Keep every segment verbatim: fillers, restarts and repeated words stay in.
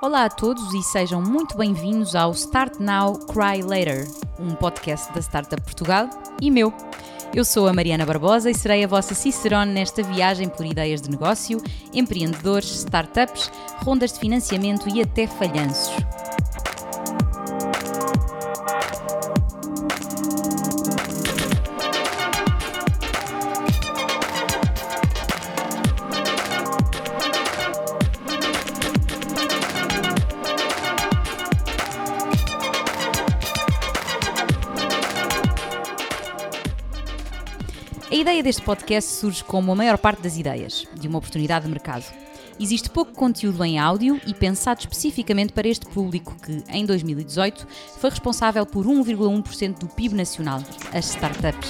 Olá a todos e sejam muito bem-vindos ao Start Now, Cry Later, um podcast da Startup Portugal e meu. Eu sou a Mariana Barbosa e serei a vossa cicerone nesta viagem por ideias de negócio, empreendedores, startups, rondas de financiamento e até falhanços. A ideia deste podcast surge como a maior parte das ideias, de uma oportunidade de mercado. Existe pouco conteúdo em áudio e pensado especificamente para este público que, em dois mil e dezoito, foi responsável por um vírgula um por cento do P I B nacional, as startups.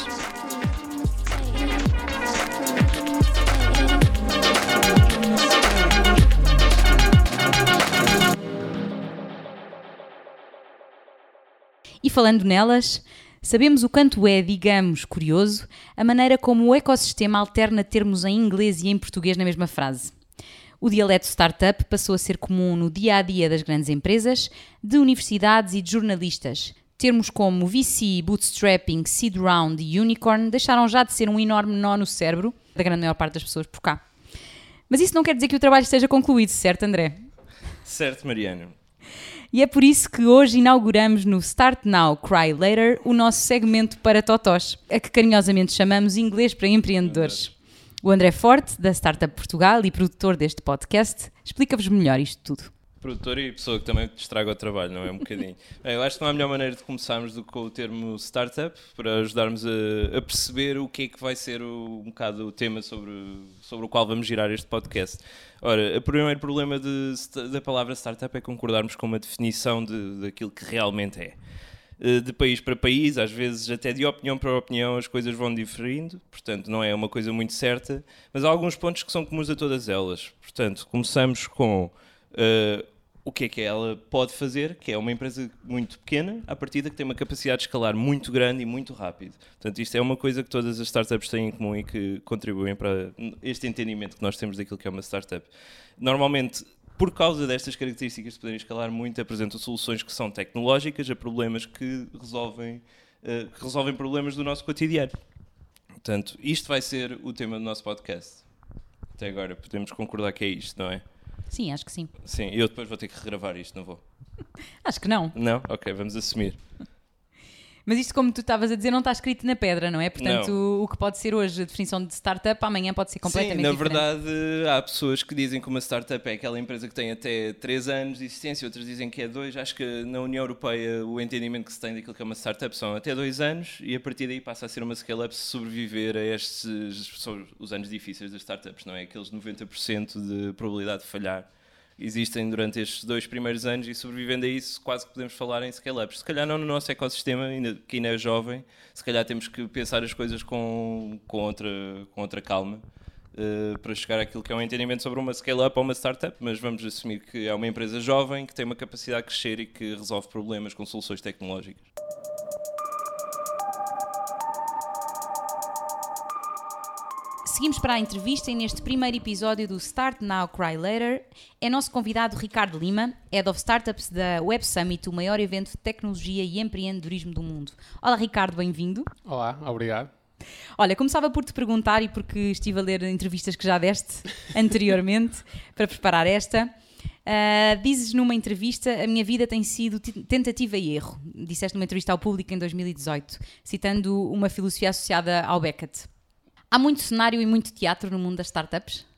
E falando nelas, sabemos o quanto é, digamos, curioso a maneira como o ecossistema alterna termos em inglês e em português na mesma frase. O dialeto startup passou a ser comum no dia-a-dia das grandes empresas, de universidades e de jornalistas. Termos como V C, bootstrapping, seed round e unicorn deixaram já de ser um enorme nó no cérebro da grande maior parte das pessoas por cá. Mas isso não quer dizer que o trabalho esteja concluído, certo, André? Certo, Mariana. E é por isso que hoje inauguramos no Start Now, Cry Later o nosso segmento para totós, a que carinhosamente chamamos Inglês para Empreendedores. O André Forte, da Startup Portugal e produtor deste podcast, explica-vos melhor isto tudo. Produtor e pessoa que também te estraga o trabalho, não é? Um bocadinho. Bem, eu acho que não há melhor maneira de começarmos do que com o termo startup, para ajudarmos a, a perceber o que é que vai ser o, um bocado o tema sobre, sobre o qual vamos girar este podcast. Ora, o primeiro problema de, da palavra startup é concordarmos com uma definição de, daquilo que realmente é. De país para país, às vezes até de opinião para opinião, as coisas vão diferindo, portanto não é uma coisa muito certa, mas há alguns pontos que são comuns a todas elas. Portanto, começamos com uh, o que é que ela pode fazer, que é uma empresa muito pequena, à partida, que tem uma capacidade de escalar muito grande e muito rápido. Portanto, isto é uma coisa que todas as startups têm em comum e que contribuem para este entendimento que nós temos daquilo que é uma startup. Normalmente, por causa destas características de poderem escalar muito, apresentam soluções que são tecnológicas a problemas que resolvem, uh, que resolvem problemas do nosso cotidiano. Portanto, isto vai ser o tema do nosso podcast. Até agora, podemos concordar que é isto, não é? Sim, acho que sim. Sim, eu depois vou ter que regravar isto, não vou? Acho que não. Não? Ok, vamos assumir. Mas isto, como tu estavas a dizer, não está escrito na pedra, não é? Portanto, não. O, o que pode ser hoje a definição de startup, amanhã pode ser completamente Sim, na diferente. verdade, há pessoas que dizem que uma startup é aquela empresa que tem até três anos de existência, outras dizem que é dois. Acho que na União Europeia o entendimento que se tem daquilo que é uma startup são até dois anos e a partir daí passa a ser uma scale-up se sobreviver a estes são os anos difíceis das startups, não é? Aqueles noventa por cento de probabilidade de falhar existem durante estes dois primeiros anos e sobrevivendo a isso quase que podemos falar em scale-ups. Se calhar não no nosso ecossistema, ainda, que ainda é jovem, se calhar temos que pensar as coisas com, com, outra, com outra calma uh, para chegar àquilo que é um entendimento sobre uma scale-up ou uma startup, mas vamos assumir que é uma empresa jovem que tem uma capacidade de crescer e que resolve problemas com soluções tecnológicas. Seguimos para a entrevista e neste primeiro episódio do Start Now, Cry Later é nosso convidado Ricardo Lima, Head of Startups da Web Summit, o maior evento de tecnologia e empreendedorismo do mundo. Olá Ricardo, bem-vindo. Olá, obrigado. Olha, começava por te perguntar, e porque estive a ler entrevistas que já deste anteriormente para preparar esta, uh, dizes numa entrevista: a minha vida tem sido t- tentativa e erro. Disseste numa entrevista ao Público em dois mil e dezoito, citando uma filosofia associada ao Beckett. Há muito cenário e muito teatro no mundo das startups?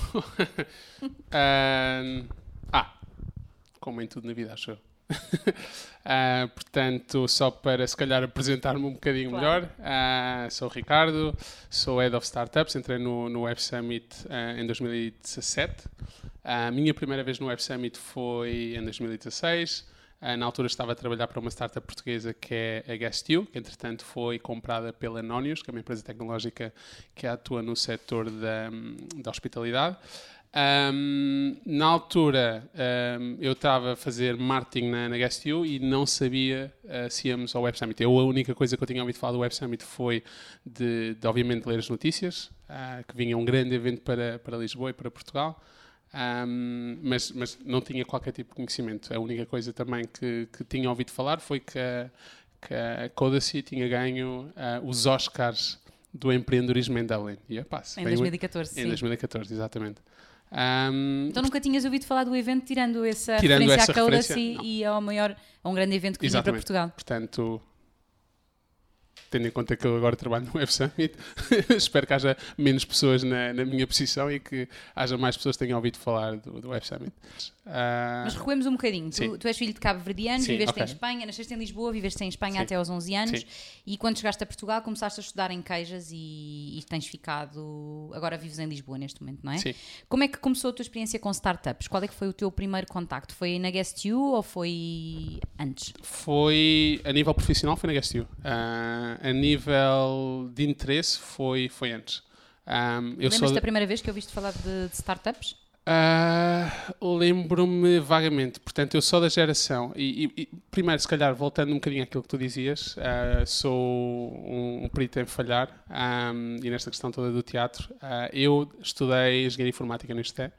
um, ah, como em tudo na vida, acho eu. uh, portanto, só para se calhar apresentar-me um bocadinho claro. melhor, uh, sou o Ricardo, sou Head of Startups, entrei no, no Web Summit uh, em dois mil e dezassete. A uh, minha primeira vez no Web Summit foi em dois mil e dezasseis. Uh, na altura estava a trabalhar para uma startup portuguesa que é a Guest.you, que entretanto foi comprada pela Anonius, que é uma empresa tecnológica que atua no setor da, da hospitalidade. Um, na altura um, eu estava a fazer marketing na, na Guest.you e não sabia uh, se íamos ao Web Summit. Eu, a única coisa que eu tinha ouvido falar do Web Summit foi de, de obviamente, ler as notícias, uh, que vinha um grande evento para, para Lisboa e para Portugal. Um, mas, mas não tinha qualquer tipo de conhecimento. A única coisa também que, que tinha ouvido falar foi que a, que a Codacy tinha ganho uh, os Oscars do empreendedorismo em Dublin. E, epá, em dois mil e catorze, Em sim. dois mil e catorze, exatamente. Um, então nunca tinhas ouvido falar do evento, tirando essa tirando referência essa à Codacy referência, e ao maior, a um grande evento que vinha para Portugal. Portanto, tendo em conta que eu agora trabalho no Web Summit, espero que haja menos pessoas na, na minha posição e que haja mais pessoas que tenham ouvido falar do, do Web Summit. Uh, Mas recuemos um bocadinho. Tu, tu és filho de cabo-verdianos, viveste okay. em Espanha, nasceste em Lisboa, viveste em Espanha Sim. até aos onze anos. Sim. E quando chegaste a Portugal começaste a estudar em Queijas e, e tens ficado... Agora vives em Lisboa neste momento, não é? Sim. Como é que começou a tua experiência com startups? Qual é que foi o teu primeiro contacto? Foi na Guest You ou foi antes? Foi, a nível profissional, foi na Guest You. Uh, a nível de interesse, foi, foi antes. Um, Lembras-te de... da primeira vez que ouviste falar de, de startups? Uh, lembro-me vagamente. Portanto, eu sou da geração e, e, e primeiro, se calhar, voltando um bocadinho àquilo que tu dizias, uh, sou um, um perito em falhar um, e nesta questão toda do teatro. Uh, eu estudei engenharia informática no ISTE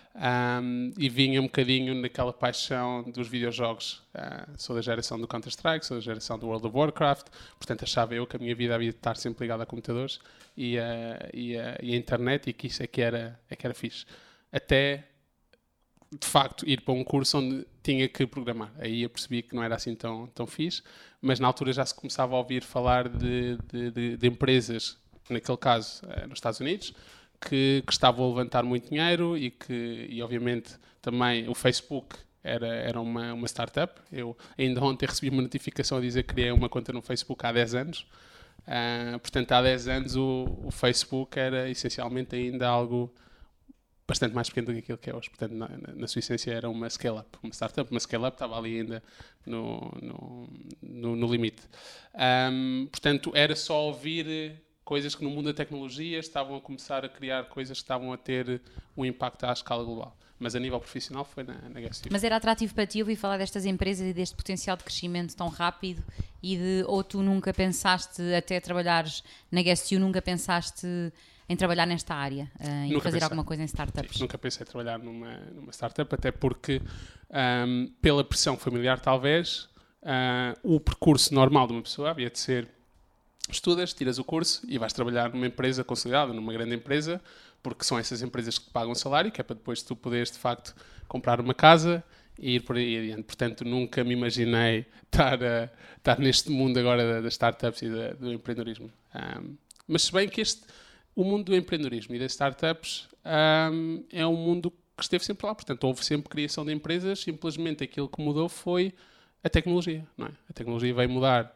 um, e vinha um bocadinho naquela paixão dos videojogos. Uh, sou da geração do Counter-Strike, sou da geração do World of Warcraft, portanto achava eu que a minha vida havia de estar sempre ligada a computadores e a, e a, e a internet e que isso é que era, é que era fixe. Até, de facto, ir para um curso onde tinha que programar. Aí eu percebi que não era assim tão, tão fixe, mas na altura já se começava a ouvir falar de, de, de, de empresas, naquele caso, nos Estados Unidos, que, que estavam a levantar muito dinheiro e que, e obviamente, também o Facebook era, era uma, uma startup. Eu ainda ontem recebi uma notificação a dizer que criei uma conta no Facebook há dez anos. Uh, portanto, há dez anos o, o Facebook era essencialmente ainda algo bastante mais pequeno do que aquilo que é hoje. Portanto, na, na sua essência era uma scale-up, uma startup, uma scale-up estava ali ainda no, no, no, no limite. Um, portanto, era só ouvir coisas que no mundo da tecnologia estavam a começar a criar coisas que estavam a ter um impacto à escala global. Mas a nível profissional foi na, na Guest You. Mas era atrativo para ti ouvir falar destas empresas e deste potencial de crescimento tão rápido e de, ou tu nunca pensaste, até trabalhares na Guest You, nunca pensaste em trabalhar nesta área, em nunca fazer pensei. alguma coisa em startups? Sim, nunca pensei em trabalhar numa, numa startup, até porque, um, pela pressão familiar, talvez, uh, o percurso normal de uma pessoa havia de ser: estudas, tiras o curso e vais trabalhar numa empresa consolidada, numa grande empresa, porque são essas empresas que te pagam salário, que é para depois tu poderes, de facto, comprar uma casa e ir por aí adiante. Portanto, nunca me imaginei estar, a, estar neste mundo agora das startups e da, do empreendedorismo. Um, mas se bem que este... O mundo do empreendedorismo e das startups um, é um mundo que esteve sempre lá. Portanto, houve sempre criação de empresas. Simplesmente aquilo que mudou foi a tecnologia. Não é? A tecnologia veio mudar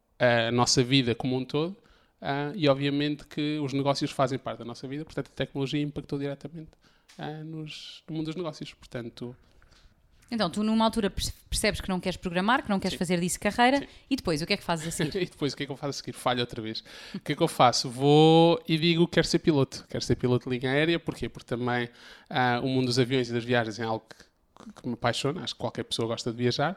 a nossa vida como um todo uh, e, obviamente, que os negócios fazem parte da nossa vida. Portanto, a tecnologia impactou diretamente uh, nos, no mundo dos negócios. Portanto... Então, tu numa altura percebes que não queres programar, que não queres Sim. fazer disso carreira. Sim. E depois, o que é que fazes a seguir? E depois, o que é que eu faço a seguir? Falho outra vez. O que é que eu faço? Vou e digo que quero ser piloto. Quero ser piloto de linha aérea. Porquê? Porque também uh, o mundo dos aviões e das viagens é algo que, que me apaixona. Acho que qualquer pessoa gosta de viajar.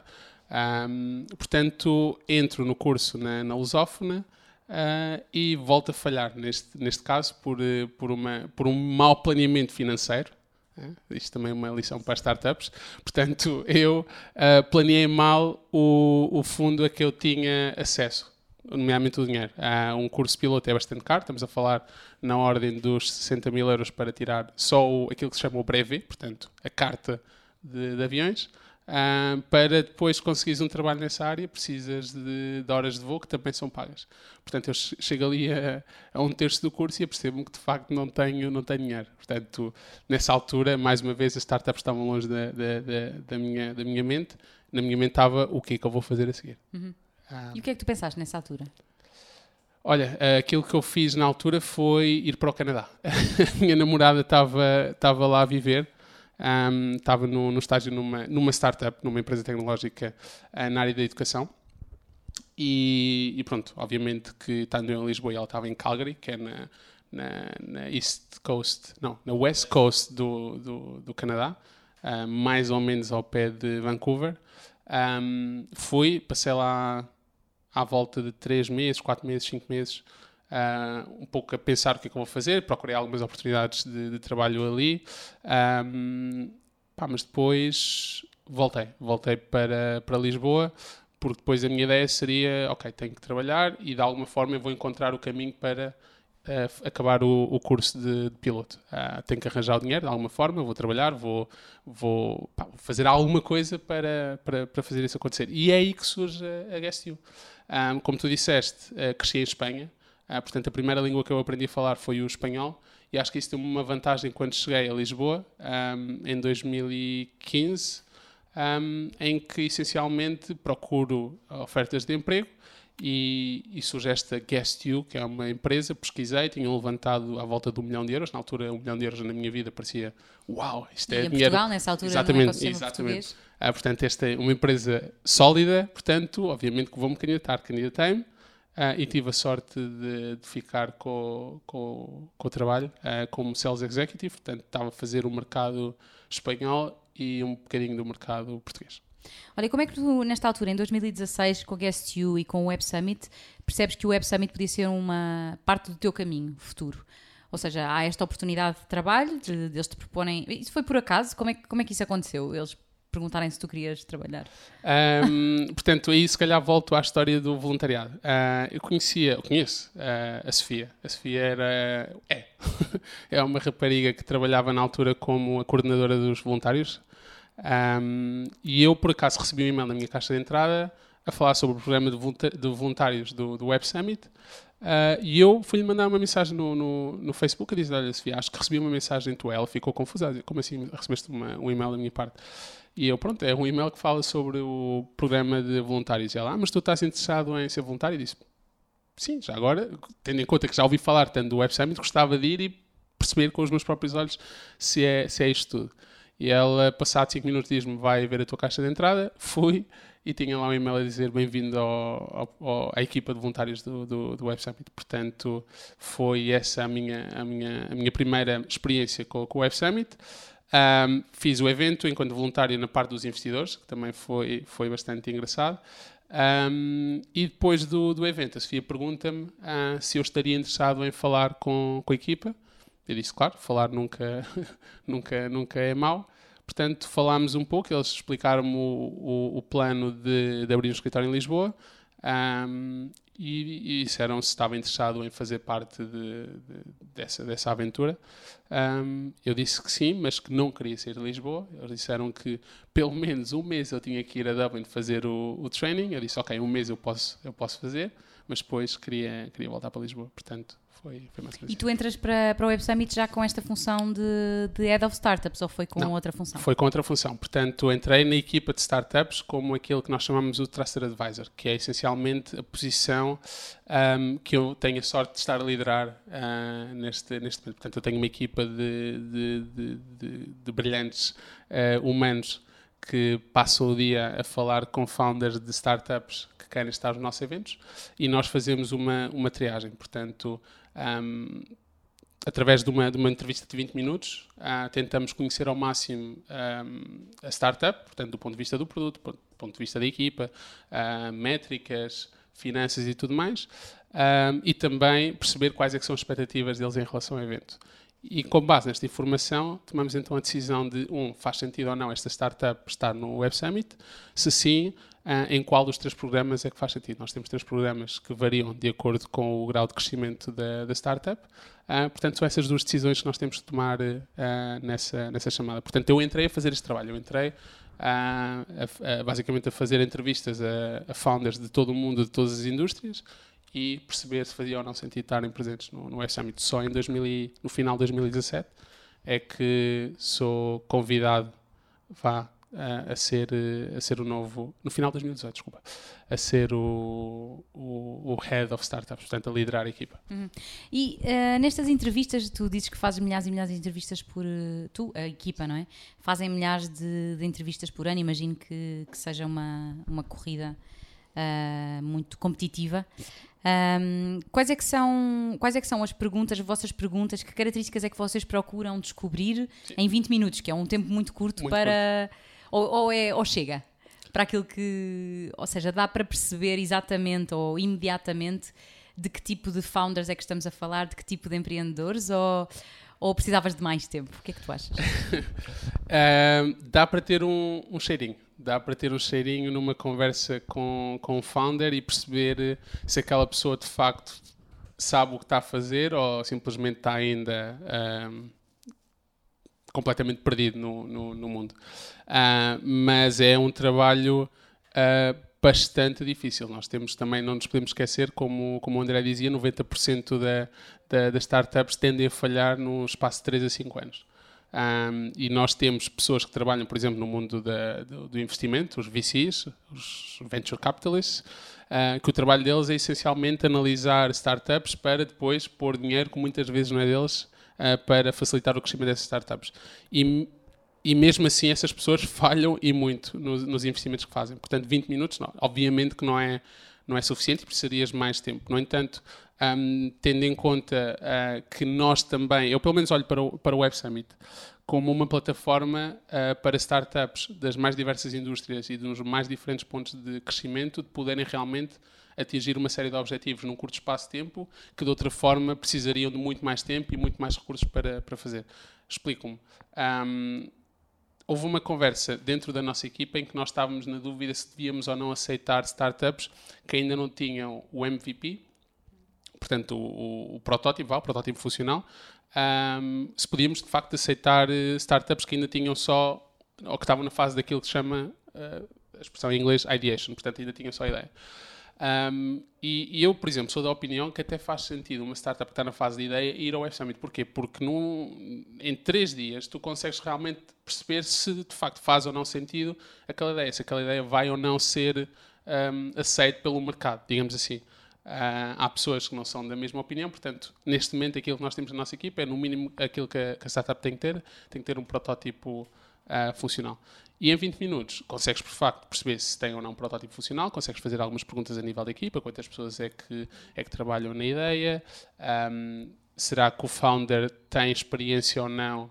Um, portanto, entro no curso na, na Lusófona uh, e volto a falhar, neste, neste caso, por, uh, por, uma, por um mau planeamento financeiro. É, isto também é uma lição para startups. Portanto, eu uh, planeei mal o, o fundo a que eu tinha acesso, nomeadamente o dinheiro. Uh, um curso piloto é bastante caro, estamos a falar na ordem dos sessenta mil euros para tirar só o, aquilo que se chama o brevet, portanto, a carta de, de aviões. Uh, para depois conseguires um trabalho nessa área, precisas de, de horas de voo que também são pagas. Portanto, eu chego ali a, a um terço do curso e apercebo-me que de facto não tenho, não tenho dinheiro. Portanto, nessa altura, mais uma vez, as startups estavam longe da, da, da, da, minha, da minha mente. Na minha mente estava o que é que eu vou fazer a seguir. Uhum. Ah. E o que é que tu pensaste nessa altura? Olha, aquilo que eu fiz na altura foi ir para o Canadá. A minha namorada estava, estava lá a viver. Um, estava no, no estágio numa, numa startup, numa empresa tecnológica uh, na área da educação e, e pronto, obviamente que estando eu em Lisboa e ela estava em Calgary, que é na, na, na East Coast, não, na West Coast do, do, do Canadá, uh, mais ou menos ao pé de Vancouver. Um, fui, passei lá à volta de três meses, quatro meses, cinco meses uh, um pouco a pensar o que é que eu vou fazer, procurei algumas oportunidades de, de trabalho ali, um, pá, mas depois voltei, voltei para, para Lisboa, porque depois a minha ideia seria, ok, tenho que trabalhar e de alguma forma eu vou encontrar o caminho para uh, acabar o, o curso de, de piloto. Uh, tenho que arranjar o dinheiro de alguma forma, vou trabalhar, vou, vou, pá, vou fazer alguma coisa para, para, para fazer isso acontecer. E é aí que surge a, a Guest You. Um, como tu disseste, uh, cresci em Espanha, uh, portanto a primeira língua que eu aprendi a falar foi o espanhol, e acho que isso deu-me uma vantagem quando cheguei a Lisboa, um, em dois mil e quinze, Um, em que essencialmente procuro ofertas de emprego e, e surge esta Guest You, que é uma empresa, pesquisei, tinham levantado à volta de um milhão de euros, na altura um milhão de euros na minha vida parecia, uau, isto é e em dinheiro. Portugal, nessa altura, exatamente, no exatamente. Ah, portanto, esta é uma empresa sólida, portanto, obviamente que vou-me candidatar, candidatei-me ah, e tive a sorte de, de ficar com, com, com o trabalho ah, como Sales Executive, portanto, estava a fazer o mercado espanhol e um bocadinho do mercado português. Olha, como é que tu, nesta altura, em dois mil e dezasseis, com o Guest You e com o Web Summit, percebes que o Web Summit podia ser uma parte do teu caminho futuro? Ou seja, há esta oportunidade de trabalho, de, de eles te proporem... Isso foi por acaso? Como é, como é que isso aconteceu? Eles perguntarem se tu querias trabalhar? Um, portanto, aí se calhar volto à história do voluntariado. Uh, eu conhecia, eu conheço uh, a Sofia. A Sofia era... É. é uma rapariga que trabalhava na altura como a coordenadora dos voluntários. Um, e eu, por acaso, recebi um e-mail na minha caixa de entrada a falar sobre o programa de voluntários do, do Web Summit. Uh, e eu fui-lhe mandar uma mensagem no, no, no Facebook a dizer, olha, Sofia, acho que recebi uma mensagem tua. Ela ficou confusa. Como assim recebeste uma, um e-mail da minha parte? E eu, pronto, é um e-mail que fala sobre o programa de voluntários. E ela, ah, mas tu estás interessado em ser voluntário? E disse, sim, já agora, tendo em conta que já ouvi falar tanto do Web Summit, gostava de ir e perceber com os meus próprios olhos se é, se é isto tudo. E ela, passado cinco minutos, diz-me, vai ver a tua caixa de entrada. Fui e tinha lá um e-mail a dizer bem-vindo ao, ao, à equipa de voluntários do, do, do Web Summit. Portanto, foi essa a minha, a minha, a minha primeira experiência com, com o Web Summit. Um, fiz o evento enquanto voluntário na parte dos investidores, que também foi, foi bastante engraçado. Um, e depois do, do evento, a Sofia pergunta-me uh, se eu estaria interessado em falar com, com a equipa. Eu disse, claro, falar nunca, nunca, nunca é mau. Portanto, falámos um pouco, eles explicaram-me o, o, o plano de, de abrir um escritório em Lisboa um, e, e disseram se estava interessado em fazer parte de, de, dessa, dessa aventura. Um, eu disse que sim, mas que não queria sair de Lisboa. Eles disseram que pelo menos um mês eu tinha que ir a Dublin fazer o, o training. Eu disse, ok, um mês eu posso, eu posso fazer, mas depois queria, queria voltar para Lisboa. Portanto, Foi, foi mais e tu entras para, para o Web Summit já com esta função de, de Head of Startups ou foi com Não, outra função? Foi com outra função. Portanto, entrei na equipa de Startups como aquilo que nós chamamos o Trusted Advisor, que é essencialmente a posição um, que eu tenho a sorte de estar a liderar uh, neste, neste momento. Portanto, eu tenho uma equipa de, de, de, de, de brilhantes uh, humanos que passam o dia a falar com founders de startups que querem estar nos nossos eventos e nós fazemos uma, uma triagem. Portanto, Um, através de uma, de uma entrevista de vinte minutos, uh, tentamos conhecer ao máximo um, a startup, portanto, do ponto de vista do produto, do ponto de vista da equipa, uh, métricas, finanças e tudo mais, um, e também perceber quais é que são as expectativas deles em relação ao evento. E com base nesta informação, tomamos então a decisão de, um, faz sentido ou não esta startup estar no Web Summit? Se sim, uh, em qual dos três programas é que faz sentido? Nós temos três programas que variam de acordo com o grau de crescimento da, da startup. Uh, portanto, são essas duas decisões que nós temos de tomar uh, nessa, nessa chamada. Portanto, eu entrei a fazer este trabalho. Eu entrei uh, a, a, basicamente a fazer entrevistas a, a founders de todo o mundo, de todas as indústrias, e perceber se fazia ou não sentido estarem presentes no, no Web Summit. Só em dois mil e, no final de dois mil e dezassete é que sou convidado vá, a, a, ser, a ser o novo... No final de dois mil e dezoito, desculpa. A ser o, o, o Head of Startups, portanto, a liderar a equipa. Uhum. E uh, nestas entrevistas, tu dizes que fazes milhares e milhares de entrevistas por... Uh, tu, a equipa, não é? Fazem milhares de, de entrevistas por ano. Imagino que, que seja uma, uma corrida uh, muito competitiva. Um, quais, é que são, quais é que são as perguntas, as vossas perguntas, que características é que vocês procuram descobrir Sim. em vinte minutos, que é um tempo muito curto muito para... Curto. Ou, ou, é, ou chega para aquilo que... Ou seja, dá para perceber exatamente ou imediatamente de que tipo de founders é que estamos a falar, de que tipo de empreendedores, ou, ou precisavas de mais tempo? O que é que tu achas? uh, dá para ter um, um cheirinho. Dá para ter um cheirinho numa conversa com, com o founder e perceber se aquela pessoa de facto sabe o que está a fazer ou simplesmente está ainda um, completamente perdido no, no, no mundo. Uh, mas é um trabalho uh, bastante difícil. Nós temos também, não nos podemos esquecer, como, como o André dizia, noventa por cento da, da, das startups tendem a falhar no espaço de três a cinco anos. Um, e nós temos pessoas que trabalham, por exemplo, no mundo da, do, do investimento, os V Cs, os Venture Capitalists, uh, que o trabalho deles é essencialmente analisar startups para depois pôr dinheiro, que muitas vezes não é deles, uh, para facilitar o crescimento dessas startups. E, e mesmo assim essas pessoas falham e muito nos, nos investimentos que fazem. Portanto, vinte minutos, não, obviamente que não é, não é suficiente e precisarias de mais tempo. No entanto, Um, tendo em conta uh, que nós também, eu pelo menos olho para o, para o Web Summit como uma plataforma uh, para startups das mais diversas indústrias e dos mais diferentes pontos de crescimento de poderem realmente atingir uma série de objetivos num curto espaço de tempo que de outra forma precisariam de muito mais tempo e muito mais recursos para, para fazer. Explico-me. Um, houve uma conversa dentro da nossa equipa em que nós estávamos na dúvida se devíamos ou não aceitar startups que ainda não tinham o M V P, portanto, o, o, o protótipo, o protótipo funcional, um, se podíamos, de facto, aceitar uh, startups que ainda tinham só, ou que estavam na fase daquilo que se chama, uh, a expressão em inglês, ideation, portanto, ainda tinham só ideia. Um, e, e eu, por exemplo, sou da opinião que até faz sentido uma startup que está na fase de ideia ir ao Web Summit. Porquê? Porque num, em três dias tu consegues realmente perceber se, de facto, faz ou não sentido aquela ideia, se aquela ideia vai ou não ser um, aceita pelo mercado, digamos assim. Uh, há pessoas que não são da mesma opinião, portanto, neste momento aquilo que nós temos na nossa equipa é no mínimo aquilo que a, que a startup tem que ter, tem que ter um protótipo uh, funcional. E em vinte minutos consegues, por facto, perceber se tem ou não um protótipo funcional, consegues fazer algumas perguntas a nível da equipa, quantas pessoas é que, é que trabalham na ideia, um, será que o founder tem experiência ou não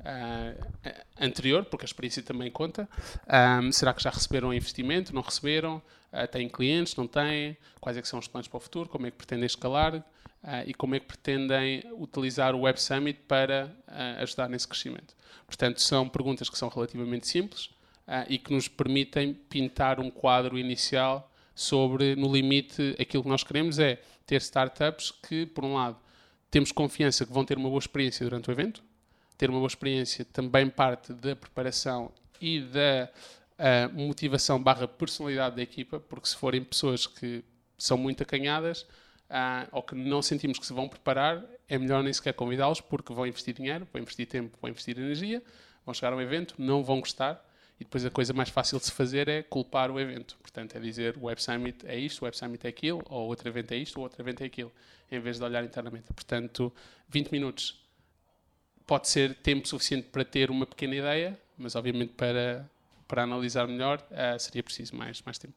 uh, anterior, porque a experiência também conta, um, será que já receberam investimento, não receberam, Uh, têm clientes, não têm, quais é que são os planos para o futuro, como é que pretendem escalar uh, e como é que pretendem utilizar o Web Summit para uh, ajudar nesse crescimento. Portanto, são perguntas que são relativamente simples uh, e que nos permitem pintar um quadro inicial sobre, no limite, aquilo que nós queremos é ter startups que, por um lado, temos confiança que vão ter uma boa experiência durante o evento, ter uma boa experiência também parte da preparação e da a motivação barra personalidade da equipa, porque se forem pessoas que são muito acanhadas uh, ou que não sentimos que se vão preparar, é melhor nem sequer convidá-los, porque vão investir dinheiro, vão investir tempo, vão investir energia, vão chegar ao evento, não vão gostar e depois a coisa mais fácil de se fazer é culpar o evento. Portanto, é dizer o Web Summit é isto, o Web Summit é aquilo, ou outro evento é isto, ou outro evento é aquilo, em vez de olhar internamente. Portanto, vinte minutos pode ser tempo suficiente para ter uma pequena ideia, mas obviamente para para analisar melhor, uh, seria preciso mais, mais tempo.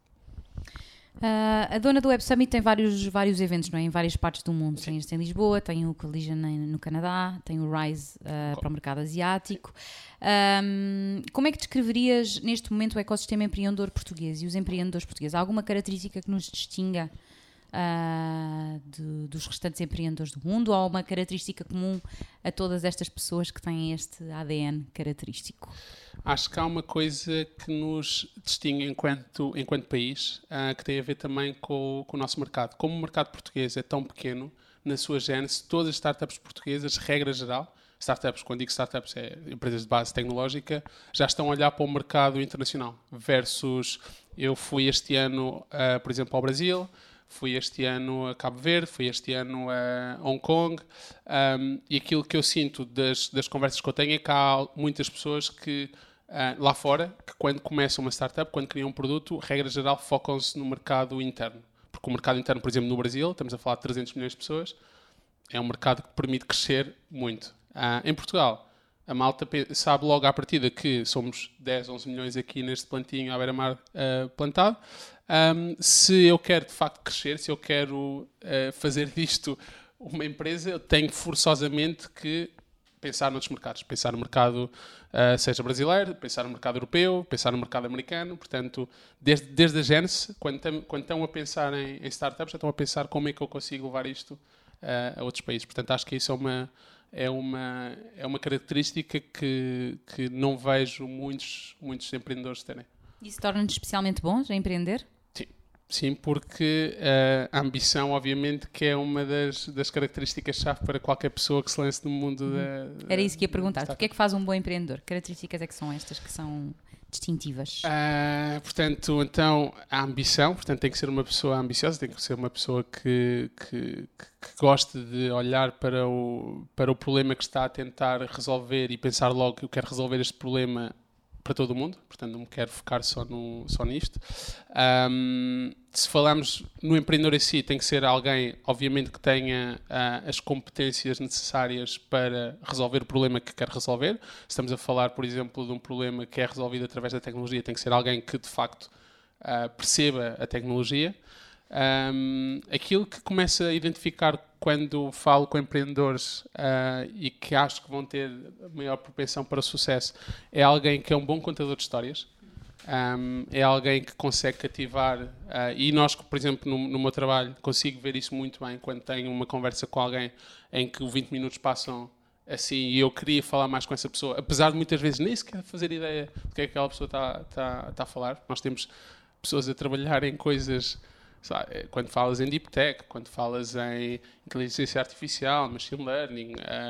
Uh, a dona do Web Summit tem vários, vários eventos, não é? Em várias partes do mundo. Sim. Tem este em Lisboa, tem o Collision no Canadá, tem o Rise uh, para o mercado asiático. Um, como é que descreverias neste momento o ecossistema empreendedor português e os empreendedores portugueses? Há alguma característica que nos distinga uh, de, dos restantes empreendedores do mundo, ou há uma característica comum a todas estas pessoas que têm este A D N característico? Acho que há uma coisa que nos distingue enquanto, enquanto país, uh, que tem a ver também com, com o nosso mercado. Como o mercado português é tão pequeno, na sua gênese, todas as startups portuguesas, regra geral, startups, quando digo startups, é empresas de base tecnológica, já estão a olhar para o mercado internacional. Versus, eu fui este ano, uh, por exemplo, ao Brasil, fui este ano a Cabo Verde, fui este ano a Hong Kong, um, e aquilo que eu sinto das, das conversas que eu tenho é que há muitas pessoas que Uh, lá fora, que quando começam uma startup, quando criam um produto, regra geral, focam-se no mercado interno. Porque o mercado interno, por exemplo, no Brasil, estamos a falar de trezentos milhões de pessoas, é um mercado que permite crescer muito. Uh, em Portugal, a malta sabe logo à partida que somos dez, onze milhões aqui neste plantinho à beira-mar uh, plantado. Um, se eu quero, de facto, crescer, se eu quero uh, fazer disto uma empresa, eu tenho forçosamente que pensar noutros mercados. Pensar no mercado, uh, seja brasileiro, pensar no mercado europeu, pensar no mercado americano. Portanto, desde, desde a gênese, quando, tam, quando estão a pensar em, em startups, já estão a pensar como é que eu consigo levar isto uh, a outros países. Portanto, acho que isso é uma, é uma, é uma característica que, que não vejo muitos, muitos empreendedores terem. Isso torna-nos especialmente bons a empreender? Sim. Sim, porque uh, a ambição, obviamente, que é uma das, das características-chave para qualquer pessoa que se lance no mundo uhum. da... Era isso que ia perguntar. O que é que faz um bom empreendedor? Que características é que são estas que são distintivas? Uh, portanto, então, a ambição, portanto, tem que ser uma pessoa ambiciosa, tem que ser uma pessoa que, que, que goste de olhar para o, para o problema que está a tentar resolver e pensar logo que eu quero resolver este problema para todo o mundo, portanto não me quero focar só, no, só nisto. Um, se falarmos no empreendedor em si, tem que ser alguém, obviamente, que tenha uh, as competências necessárias para resolver o problema que quer resolver. Se estamos a falar, por exemplo, de um problema que é resolvido através da tecnologia, tem que ser alguém que, de facto, uh, perceba a tecnologia. Um, aquilo que começo a identificar quando falo com empreendedores uh, e que acho que vão ter maior propensão para o sucesso é alguém que é um bom contador de histórias, um, é alguém que consegue cativar uh, e nós, por exemplo, no, no meu trabalho consigo ver isso muito bem quando tenho uma conversa com alguém em que vinte minutos passam assim e eu queria falar mais com essa pessoa, apesar de muitas vezes nem sequer fazer ideia do que é que aquela pessoa está, está, está a falar. Nós temos pessoas a trabalhar em coisas... Quando falas em Deep Tech, quando falas em inteligência artificial, machine learning,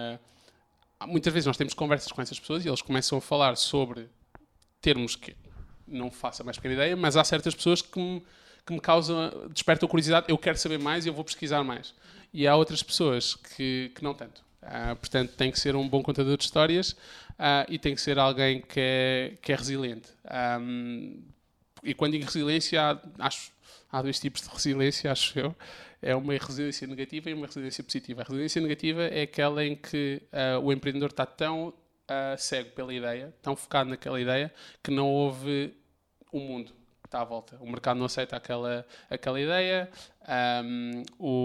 uh, muitas vezes nós temos conversas com essas pessoas e eles começam a falar sobre termos que não faço a mais pequena ideia, mas há certas pessoas que me, que me causam, despertam a curiosidade, eu quero saber mais e eu vou pesquisar mais. E há outras pessoas que, que não tanto. Uh, portanto, tem que ser um bom contador de histórias uh, e tem que ser alguém que é, que é resiliente. Um, e quando digo resiliência, acho... Há dois tipos de resiliência, acho eu. É uma resiliência negativa e uma resiliência positiva. A resiliência negativa é aquela em que uh, o empreendedor está tão uh, cego pela ideia, tão focado naquela ideia, que não ouve o mundo que está à volta. O mercado não aceita aquela, aquela ideia, um,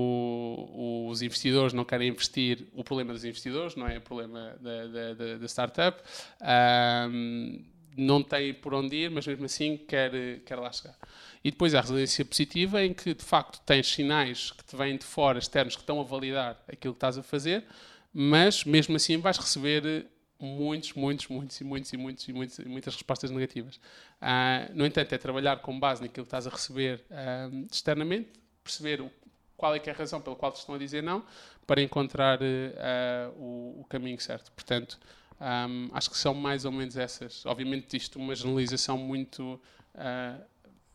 o, os investidores não querem investir. O problema dos investidores não é o problema da, da, da, da startup. Um, não tem por onde ir, mas mesmo assim quer, quer lá chegar. E depois há a resiliência positiva, em que de facto tens sinais que te vêm de fora, externos, que estão a validar aquilo que estás a fazer, mas mesmo assim vais receber muitos, muitos, muitos e muitos e muitos e muitos, muitas respostas negativas. Uh, no entanto, é trabalhar com base naquilo que estás a receber uh, externamente, perceber o, qual é que é a razão pela qual te estão a dizer não, para encontrar uh, o, o caminho certo. Portanto, um, acho que são mais ou menos essas. Obviamente isto é uma generalização muito... Uh,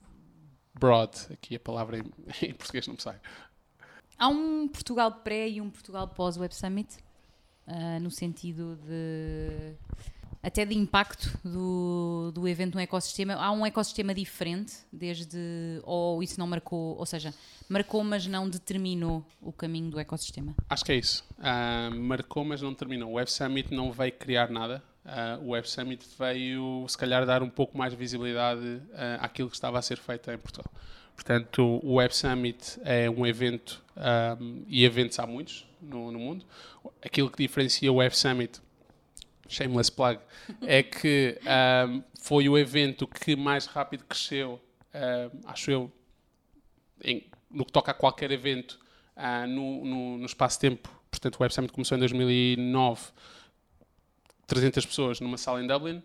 broad, aqui a palavra em, em português não me sai. Há um Portugal pré e um Portugal pós Web Summit, uh, no sentido de até de impacto do, do evento no ecossistema. Há um ecossistema diferente, desde, ou isso não marcou, ou seja, marcou mas não determinou o caminho do ecossistema? Acho que é isso. Uh, marcou mas não determinou. O Web Summit não veio criar nada. Uh, o Web Summit veio, se calhar, dar um pouco mais de visibilidade uh, àquilo que estava a ser feito em Portugal. Portanto, o Web Summit é um evento, um, e eventos há muitos no, no mundo. Aquilo que diferencia o Web Summit, shameless plug, é que um, foi o evento que mais rápido cresceu, uh, acho eu, em, no que toca a qualquer evento uh, no, no, no espaço-tempo. Portanto, o Web Summit começou em dois mil e nove, trezentas pessoas numa sala em Dublin.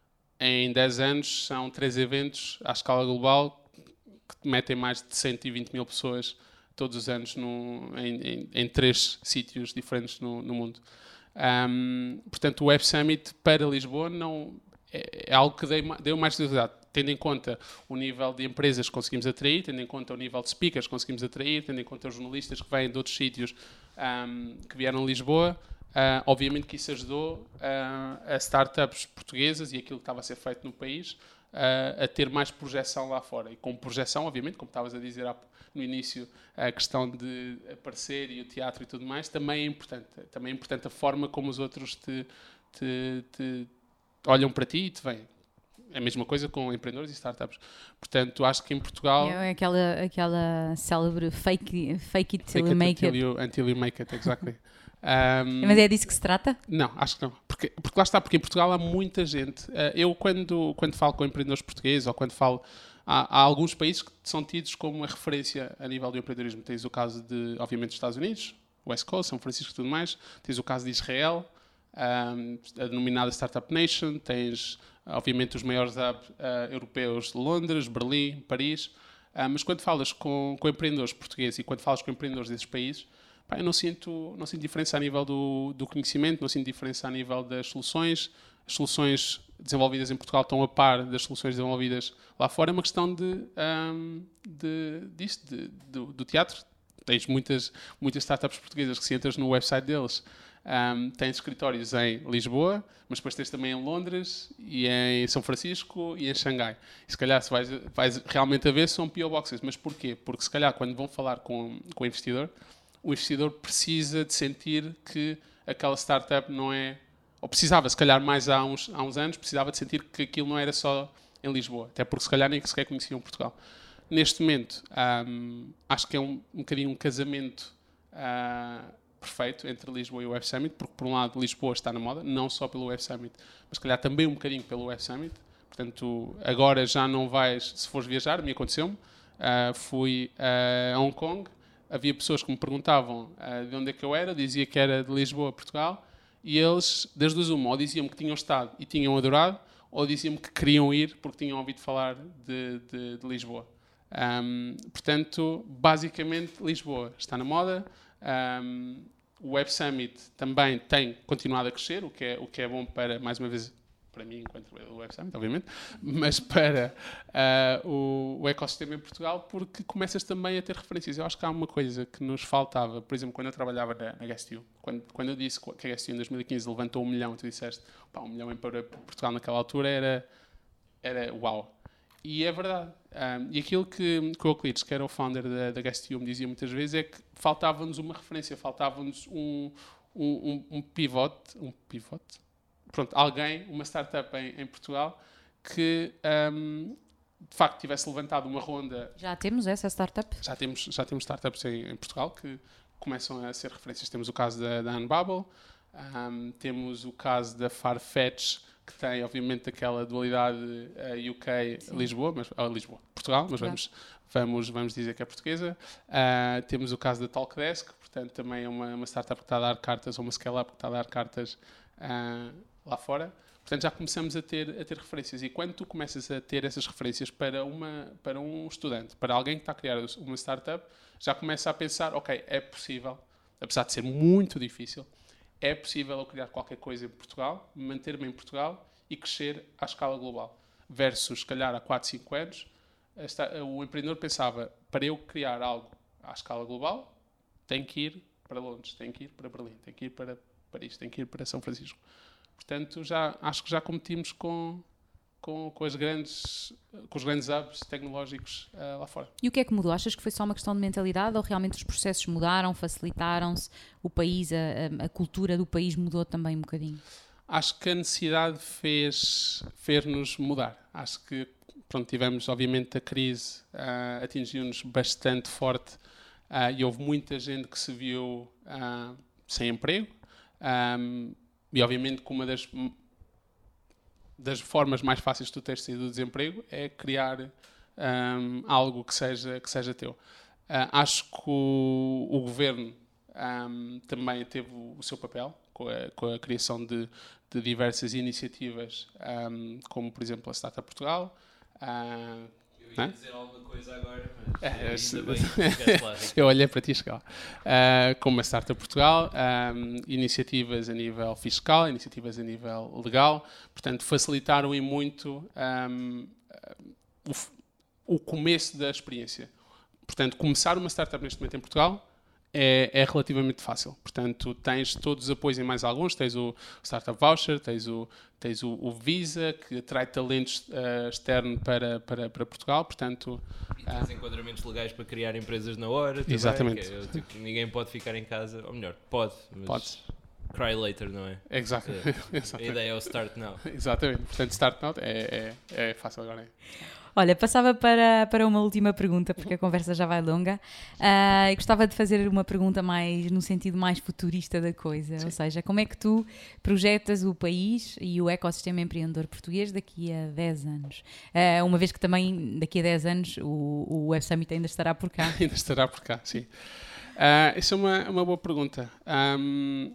Em dez anos são três eventos à escala global que metem mais de cento e vinte mil pessoas todos os anos no, em, em, em três sítios diferentes no, no mundo. Um, portanto, o Web Summit para Lisboa não, é, é algo que deu, deu mais visibilidade, tendo em conta o nível de empresas que conseguimos atrair, tendo em conta o nível de speakers que conseguimos atrair, tendo em conta os jornalistas que vêm de outros sítios um, que vieram a Lisboa. Uh, obviamente que isso ajudou uh, a startups portuguesas e aquilo que estava a ser feito no país uh, a ter mais projeção lá fora. E com projeção, obviamente, como estavas a dizer no início, a questão de aparecer e o teatro e tudo mais, também é importante. Também é importante a forma como os outros te, te, te olham para ti e te veem. É a mesma coisa com empreendedores e startups. Portanto, acho que em Portugal... É aquela, aquela célebre fake, fake it till fake you make until it. You, until you make it, exactly. Um, Mas é disso que se trata? Não, acho que não. Porque, porque lá está, porque em Portugal há muita gente. Uh, eu, quando, quando falo com empreendedores portugueses, ou quando falo... Há, há alguns países que são tidos como uma referência a nível do empreendedorismo. Tens o caso de, obviamente, dos Estados Unidos, West Coast, São Francisco e tudo mais. Tens o caso de Israel, um, a denominada Startup Nation. Tens, obviamente, os maiores hubs uh, europeus de Londres, Berlim, Paris. Uh, mas quando falas com, com empreendedores portugueses e quando falas com empreendedores desses países, pá, eu não sinto, não sinto diferença a nível do, do conhecimento, não sinto diferença a nível das soluções. As soluções desenvolvidas em Portugal estão a par das soluções desenvolvidas lá fora. É uma questão de, um, de, disto, de, do, do teatro. Tens muitas, muitas startups portuguesas que, se entras no website deles, um, tens escritórios em Lisboa, mas depois tens também em Londres, e em São Francisco e em Xangai. E se calhar, se vais, vais realmente a ver, são P O Boxes. Mas porquê? Porque se calhar, quando vão falar com, com o investidor, o investidor precisa de sentir que aquela startup não é... Ou precisava, se calhar mais há uns, há uns anos, precisava de sentir que aquilo não era só em Lisboa. Até porque se calhar nem sequer conheciam Portugal. Neste momento, um, acho que é um, um bocadinho um casamento uh, perfeito entre Lisboa e o Web Summit, porque por um lado Lisboa está na moda, não só pelo Web Summit, mas se calhar também um bocadinho pelo Web Summit. Portanto, agora já não vais, se fores viajar, me aconteceu-me, uh, fui uh, a Hong Kong, havia pessoas que me perguntavam uh, de onde é que eu era, dizia que era de Lisboa, Portugal, e eles, desde o Zoom, ou diziam-me que tinham estado e tinham adorado, ou diziam-me que queriam ir porque tinham ouvido falar de, de, de Lisboa. Um, portanto, basicamente, Lisboa está na moda. Um, o Web Summit também tem continuado a crescer, o que é, o que é bom para, mais uma vez, para mim, enquanto o Web Summit, obviamente, mas para uh, o, o ecossistema em Portugal, porque começas também a ter referências. Eu acho que há uma coisa que nos faltava, por exemplo, quando eu trabalhava na, na Guest You, quando, quando eu disse que a Guest You em dois mil e quinze levantou um milhão, tu disseste, pá, um milhão em para Portugal naquela altura era, era uau. E é verdade. Um, e aquilo que, que o Euclides, que era o founder da, da Guest You, me dizia muitas vezes é que faltava-nos uma referência, faltava-nos um, um, um, um pivot, um pivot, pronto, alguém, uma startup em, em Portugal que um, de facto tivesse levantado uma ronda. Já temos essa startup? Já temos, já temos startups em, em Portugal que começam a ser referências. Temos o caso da, da Unbubble, um, temos o caso da Farfetch, que tem obviamente aquela dualidade uh, U K-Lisboa, mas uh, Lisboa, Portugal, mas vamos, vamos, vamos dizer que é portuguesa. Uh, temos o caso da Talkdesk, portanto também é uma, uma startup que está a dar cartas, ou uma scale-up que está a dar cartas uh, lá fora. Portanto, já começamos a ter, a ter referências. E quando tu começas a ter essas referências para, uma, para um estudante, para alguém que está a criar uma startup, já começa a pensar, ok, é possível, apesar de ser muito difícil, é possível eu criar qualquer coisa em Portugal, manter-me em Portugal e crescer à escala global. Versus, se calhar, há quatro, cinco anos, esta, o empreendedor pensava, para eu criar algo à escala global, tenho que ir para Londres, tenho que ir para Berlim, tenho que ir para Paris, tenho que ir para São Francisco. Portanto, já, acho que já competimos com, com, com, as grandes, com os grandes hubs tecnológicos uh, lá fora. E o que é que mudou? Achas que foi só uma questão de mentalidade ou realmente os processos mudaram, facilitaram-se, o país, a, a cultura do país mudou também um bocadinho? Acho que a necessidade fez, fez-nos mudar. Acho que pronto, tivemos, obviamente, a crise uh, atingiu-nos bastante forte uh, e houve muita gente que se viu uh, sem emprego. Um, E, obviamente, que uma das, das formas mais fáceis de tu teres saído do desemprego é criar um, algo que seja, que seja teu. Uh, acho que o, o governo um, também teve o, o seu papel com a, com a criação de, de diversas iniciativas, um, como, por exemplo, a Startup Portugal. Uh, Eu ia dizer alguma coisa agora, mas é, ainda bem que ficaste lá. Eu olhei para ti, Chical. Uh, como a Startup Portugal, um, iniciativas a nível fiscal, iniciativas a nível legal, portanto, facilitaram e muito um, o, o começo da experiência. Portanto, começar uma startup neste momento em Portugal é, é relativamente fácil. Portanto, tens todos os apoios em mais alguns, tens o Startup Voucher, tens o, tens o, o Visa, que atrai talentos uh, externo para, para, para Portugal, portanto... E tens uh, enquadramentos legais para criar empresas na hora também. Exatamente. Que é, tipo, ninguém pode ficar em casa, ou melhor, pode, mas pode. Cry later, não é? Exato. A ideia é o start now. Exatamente. Portanto, start now é, é, é fácil agora. Olha, passava para, para uma última pergunta, porque a conversa já vai longa. Uh, e gostava de fazer uma pergunta mais no sentido mais futurista da coisa. Sim. Ou seja, como é que tu projetas o país e o ecossistema empreendedor português daqui a dez anos? Uh, uma vez que também daqui a dez anos o, o Web Summit ainda estará por cá. Ainda estará por cá, sim. Uh, isso é uma, uma boa pergunta. Um,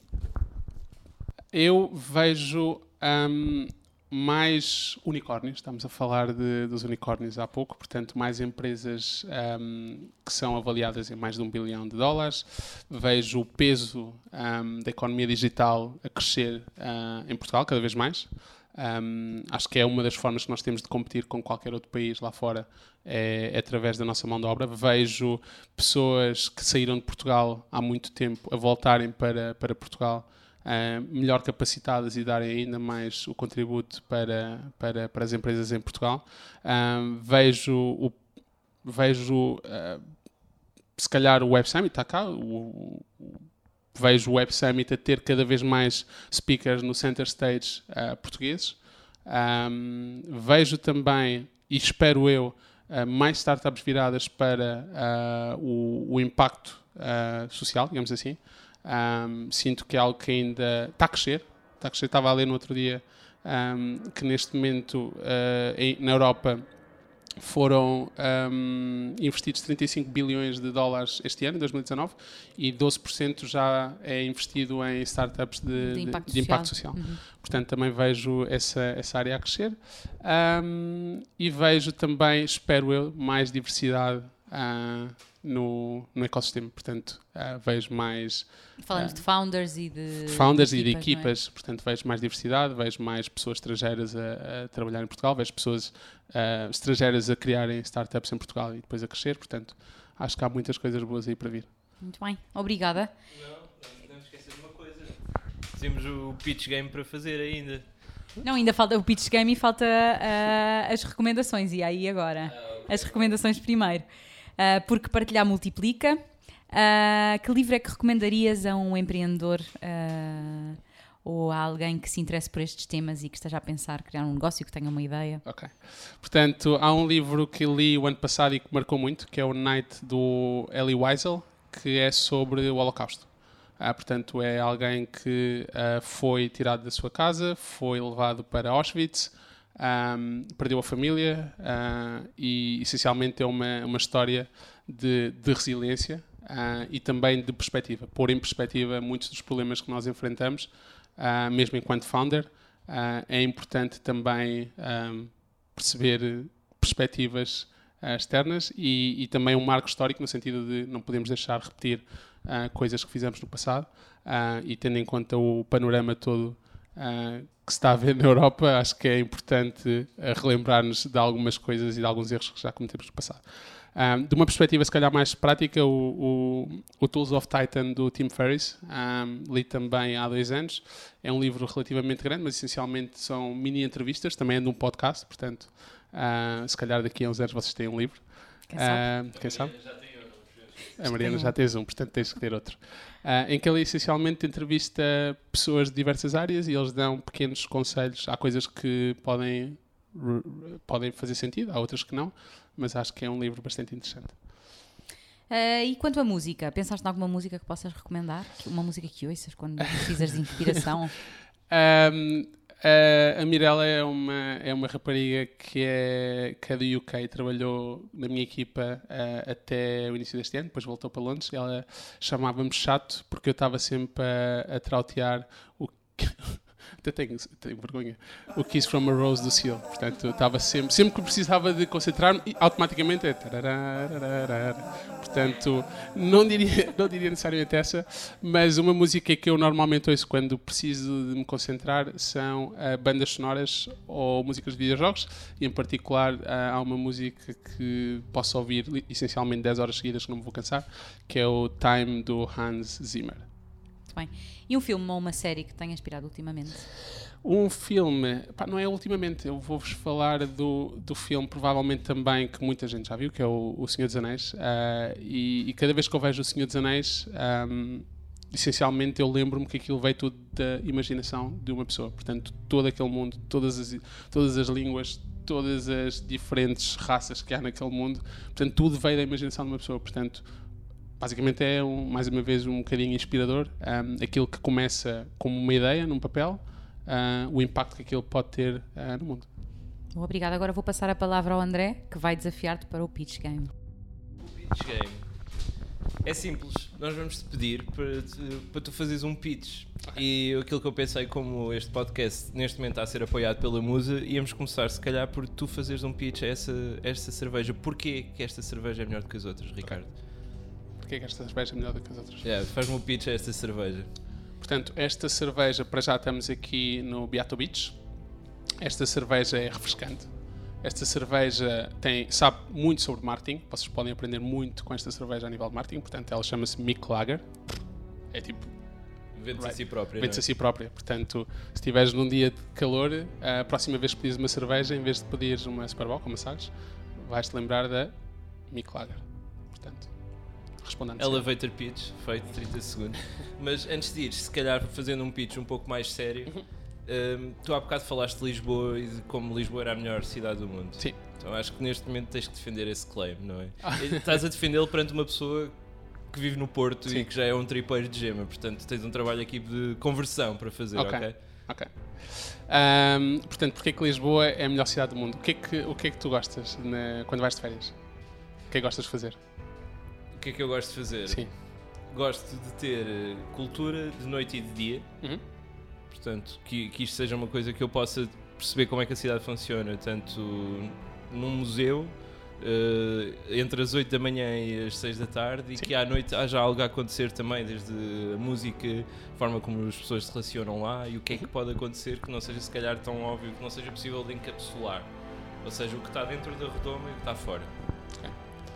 eu vejo um, mais unicórnios, estamos a falar de, dos unicórnios há pouco, portanto mais empresas um, que são avaliadas em mais de um bilhão de dólares. Vejo o peso um, da economia digital a crescer uh, em Portugal cada vez mais. Um, acho que é uma das formas que nós temos de competir com qualquer outro país lá fora, é, é através da nossa mão de obra. Vejo pessoas que saíram de Portugal há muito tempo a voltarem para, para Portugal uh, melhor capacitadas e darem ainda mais o contributo para, para, para as empresas em Portugal. Um, vejo, o, vejo uh, se calhar o Web Summit está cá, o, o vejo o Web Summit a ter cada vez mais speakers no center stage uh, portugueses. Um, vejo também, e espero eu, uh, mais startups viradas para uh, o, o impacto uh, social, digamos assim. Um, sinto que é algo que ainda está a crescer. Está a crescer. Estava a ler no outro dia um, que neste momento uh, em, na Europa foram um, investidos trinta e cinco bilhões de dólares este ano, em dois mil e dezanove, e doze por cento já é investido em startups de, de impacto de, de impacto social. social. Uhum. Portanto, também vejo essa, essa área a crescer. Um, e vejo também, espero eu, mais diversidade uh, no, no ecossistema. Portanto, uh, vejo mais... Falamos uh, de founders e de Founders de e de equipas, equipas. É? Portanto, vejo mais diversidade, vejo mais pessoas estrangeiras a, a trabalhar em Portugal, vejo pessoas uh, estrangeiras a criarem startups em Portugal e depois a crescer. Portanto, acho que há muitas coisas boas aí para vir. Muito bem. Obrigada. Não, não podemos esquecer de uma coisa. Temos o pitch game para fazer ainda. Não, ainda falta o pitch game e falta uh, as recomendações. E aí agora? Ah, okay. As recomendações primeiro. Uh, porque partilhar multiplica. Uh, que livro é que recomendarias a um empreendedor uh, ou a alguém que se interesse por estes temas e que esteja a pensar criar um negócio, que tenha uma ideia? Ok. Portanto, há um livro que li o ano passado e que marcou muito, que é o Night, do Elie Wiesel, que é sobre o Holocausto. Ah, portanto, é alguém que ah, foi tirado da sua casa, foi levado para Auschwitz, um, perdeu a família uh, e, essencialmente, é uma, uma história de, de resiliência uh, e também de perspectiva. Pôr em perspectiva muitos dos problemas que nós enfrentamos, uh, mesmo enquanto founder. Uh, é importante também um, perceber perspectivas uh, externas e, e também um marco histórico, no sentido de não podemos deixar repetir Uh, coisas que fizemos no passado uh, e tendo em conta o panorama todo uh, que se está a ver na Europa, acho que é importante uh, relembrar-nos de algumas coisas e de alguns erros que já cometemos no passado. Um, de uma perspectiva se calhar mais prática, o, o, o Tools of Titan do Tim Ferriss, um, li também há dois anos. É um livro relativamente grande, mas essencialmente são mini entrevistas, também é de um podcast, portanto uh, se calhar daqui a uns anos vocês têm um livro. Quem sabe? Uh, quem sabe? A Mariana já tens um, portanto tens que ter outro. Uh, em que ele essencialmente entrevista pessoas de diversas áreas e eles dão pequenos conselhos. Há coisas que podem, podem fazer sentido, há outras que não, mas acho que é um livro bastante interessante. Uh, e quanto à música, pensaste em alguma música que possas recomendar? Uma música que ouças quando precisas de inspiração? um, Uh, a Mirella é uma, é uma rapariga que é, que é do U K, trabalhou na minha equipa uh, até o início deste ano, depois voltou para Londres. Ela chamava-me chato porque eu estava sempre a, a trautear o que... Até tenho, tenho vergonha. O Kiss from a Rose do Seal. Portanto, eu estava sempre, sempre que precisava de concentrar-me, automaticamente é. Portanto, não diria, não diria necessariamente essa, mas uma música que eu normalmente ouço quando preciso de me concentrar são uh, bandas sonoras ou músicas de videojogos, e em particular uh, há uma música que posso ouvir essencialmente dez horas seguidas, que não me vou cansar, que é o Time do Hans Zimmer. Muito bem. E um filme ou uma série que tenha inspirado ultimamente? Um filme, pá, não é ultimamente, eu vou-vos falar do, do filme provavelmente também que muita gente já viu, que é o, o Senhor dos Anéis, uh, e, e cada vez que eu vejo o Senhor dos Anéis um, essencialmente eu lembro-me que aquilo veio tudo da imaginação de uma pessoa. Portanto, todo aquele mundo, todas as, todas as línguas, todas as diferentes raças que há naquele mundo, portanto, tudo veio da imaginação de uma pessoa. Portanto, basicamente é, um, mais uma vez, um bocadinho inspirador. Um, aquilo que começa como uma ideia num papel, uh, o impacto que aquilo pode ter uh, no mundo. Obrigada. Agora vou passar a palavra ao André, que vai desafiar-te para o Pitch Game. O Pitch Game é simples. Nós vamos-te pedir para, te, para tu fazeres um pitch. E aquilo que eu pensei, como este podcast neste momento está a ser apoiado pela Musa, íamos começar se calhar por tu fazeres um pitch a essa, a esta cerveja. Porquê que esta cerveja é melhor do que as outras, Ricardo? Porquê que esta cerveja é melhor do que as outras? Yeah, faz-me um pitch a esta cerveja. Portanto, esta cerveja, para já estamos aqui no Beato Beach. Esta cerveja é refrescante. Esta cerveja tem, sabe muito sobre marketing. Vocês podem aprender muito com esta cerveja a nível de marketing. Portanto, ela chama-se Mick Lager. É tipo... Vende-se right. a si própria. Vende-se a si própria. Portanto, se estiveres num dia de calor, a próxima vez que pedires uma cerveja, em vez de pedires uma Super Bowl, como sabes, vais-te lembrar da Mick Lager. Portanto, respondendo. Elevator pitch, feito trinta segundos. Mas antes de ir, se calhar fazendo um pitch um pouco mais sério... Uhum. Um, tu há bocado falaste de Lisboa e de como Lisboa era a melhor cidade do mundo. Sim. Então acho que neste momento tens que defender esse claim, não é? Estás a defendê-lo perante uma pessoa que vive no Porto. Sim. E que já é um tripeiro de gema. Portanto, tens um trabalho aqui de conversão para fazer, ok? Ok. okay. Um, portanto, porque é que Lisboa é a melhor cidade do mundo? O que é que, o que, é que tu gostas na, quando vais de férias? O que é que gostas de fazer? O que é que eu gosto de fazer? Sim. Gosto de ter cultura de noite e de dia. Uhum. Portanto, que, que isto seja uma coisa que eu possa perceber como é que a cidade funciona, tanto num museu, uh, entre as oito da manhã e as seis da tarde, e Sim. que à noite haja algo a acontecer também, desde a música, a forma como as pessoas se relacionam lá, e o que é que pode acontecer que não seja se calhar tão óbvio, que não seja possível de encapsular. Ou seja, o que está dentro da redoma e o que está fora. Okay.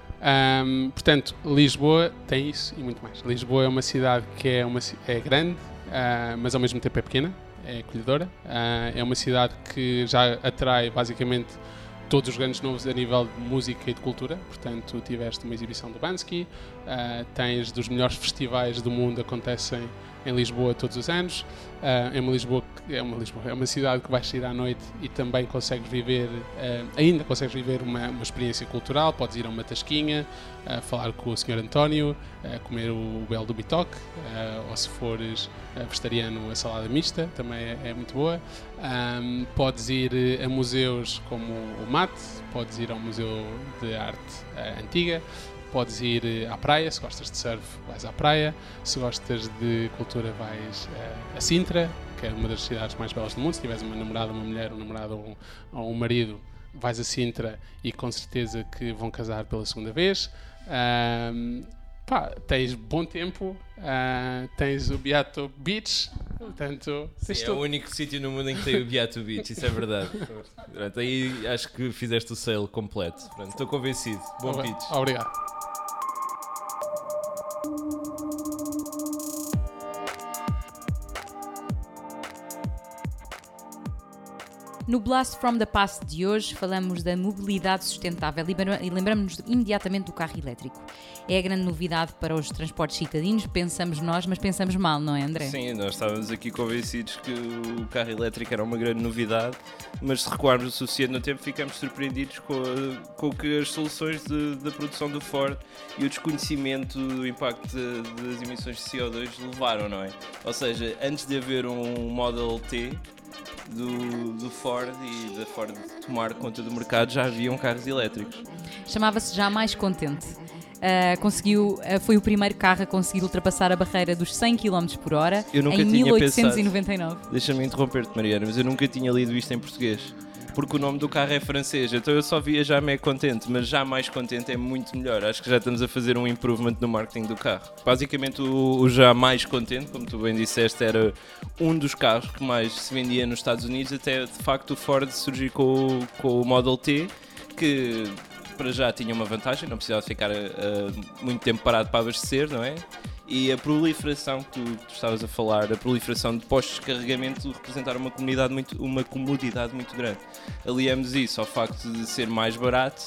Um, portanto, Lisboa tem isso e muito mais. Lisboa é uma cidade que é, uma, é grande, Uh, mas ao mesmo tempo é pequena, é acolhedora. Uh, é uma cidade que já atrai basicamente todos os grandes nomes a nível de música e de cultura. Portanto, tiveste uma exibição do Bansky, uh, tens dos melhores festivais do mundo, acontecem em Lisboa todos os anos. Uh, é, uma Lisboa, é, uma Lisboa, é uma cidade que vais sair à noite e também consegues viver, uh, ainda consegues viver uma, uma experiência cultural. Podes ir a uma tasquinha, uh, falar com o senhor António, uh, comer o belo do bitoque, uh, ou se fores uh, vegetariano, a salada mista, também é, é muito boa. Um, podes ir a museus como o M A T, podes ir ao Museu de Arte uh, Antiga, podes ir à praia, se gostas de surf vais à praia, se gostas de cultura vais uh, a Sintra, que é uma das cidades mais belas do mundo. Se tiveres uma namorada, uma mulher, um namorado ou um, ou um marido, vais a Sintra e com certeza que vão casar pela segunda vez. Um, pá, tens bom tempo, uh, tens o Beato Beach, portanto... Sim, é tudo. O único sítio no mundo em que tem o Beato Beach, isso é verdade. Pronto, aí acho que fizeste o sale completo. Pronto, estou convencido. Bom Obra- pitch. Obrigado. No Blast from the Past de hoje falamos da mobilidade sustentável e lembramos-nos imediatamente do carro elétrico. É a grande novidade para os transportes citadinos, pensamos nós, mas pensamos mal, não é, André? Sim, nós estávamos aqui convencidos que o carro elétrico era uma grande novidade, mas se recuarmos o suficiente no tempo ficamos surpreendidos com, a, com o que as soluções de, da produção do Ford e o desconhecimento do impacto de, das emissões de C O dois levaram, não é? Ou seja, antes de haver um Model T Do, do Ford e da Ford tomar conta do mercado, já haviam carros elétricos. Chamava-se Jamais Contente. Uh, conseguiu, uh, foi o primeiro carro a conseguir ultrapassar a barreira dos cem quilómetros por hora em mil oitocentos e noventa e nove. Deixa-me interromper-te, Mariana, mas eu nunca tinha lido isto em português. Porque o nome do carro é francês, então eu só via Jamais Contente, mas Jamais Contente é muito melhor. Acho que já estamos a fazer um improvement no marketing do carro. Basicamente o, o Jamais Contente, como tu bem disseste, era um dos carros que mais se vendia nos Estados Unidos, até de facto o Ford surgir com, com o Model T, que para já tinha uma vantagem, não precisava ficar uh, muito tempo parado para abastecer, não é? E a proliferação que tu, que tu estavas a falar, a proliferação de postos de carregamento representar uma comunidade muito, uma comodidade muito grande. Aliamos isso ao facto de ser mais barato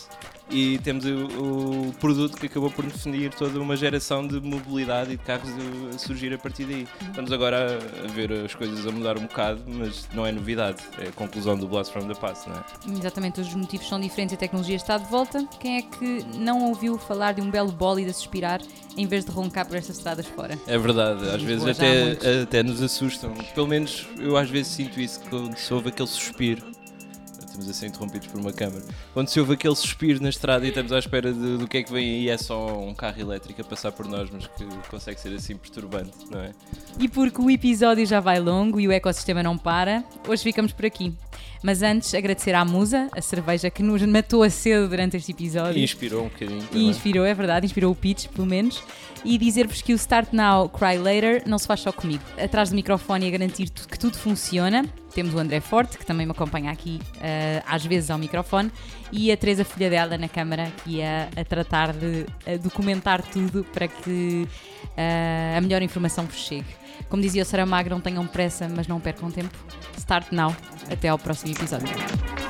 e temos o, o produto que acabou por definir toda uma geração de mobilidade e de carros a, a surgir a partir daí. Estamos agora a, a ver as coisas a mudar um bocado, mas não é novidade, é a conclusão do Blast from the Past, não é? Exatamente, os motivos são diferentes e a tecnologia está de volta. Quem é que não ouviu falar de um belo bólido a suspirar em vez de roncar por estas estradas fora? É verdade, às Em vezes Lisboa já há muitos. até, até nos assustam. Pelo menos eu às vezes sinto isso quando se ouve aquele suspiro. Estamos a ser interrompidos por uma câmara. Quando se ouve aquele suspiro na estrada e estamos à espera de, do que é que vem aí, é só um carro elétrico a passar por nós, mas que consegue ser assim perturbante, não é? E porque o episódio já vai longo e o ecossistema não para, hoje ficamos por aqui. Mas antes, agradecer à Musa, a cerveja que nos matou a sede durante este episódio. E inspirou um bocadinho E também. inspirou, é verdade, inspirou o pitch, pelo menos. E dizer-vos que o Start Now, Cry Later não se faz só comigo. Atrás do microfone e a garantir tu- que tudo funciona, temos o André Forte, que também me acompanha aqui uh, às vezes ao microfone, e a Teresa Filha dela na câmara, que ia a tratar de a documentar tudo para que uh, a melhor informação vos chegue. Como dizia o Saramago, não tenham pressa, mas não percam tempo. Start Now. Até ao próximo episódio.